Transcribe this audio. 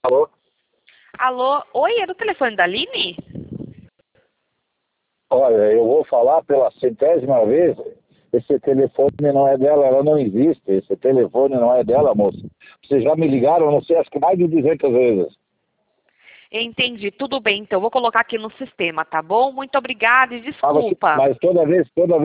Alô? Alô? Oi, é do telefone da Aline? Olha, eu vou falar pela centésima vez. Esse telefone não é dela, ela não existe. Esse telefone não é dela, moça. Vocês já me ligaram, não sei, acho que mais de 200 vezes. Entendi, tudo bem, então vou colocar aqui no sistema, tá bom? Muito obrigada e Mas, desculpa. mas toda vez